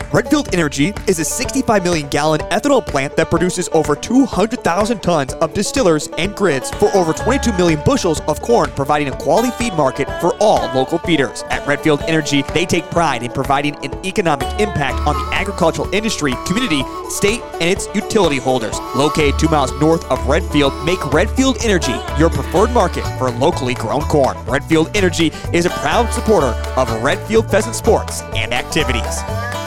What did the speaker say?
Redfield Energy is a 65 million gallon ethanol plant that produces over 200,000 tons of distillers and grids for over 22 million bushels of corn, providing a quality feed market for all local feeders. At Redfield Energy, they take pride in providing an economic impact on the agricultural industry, community, state, and its utility holders. Located 2 miles north of Redfield, make Redfield Energy your preferred market for locally grown corn. Redfield Energy is a proud supporter of Redfield Pheasant sports and activities.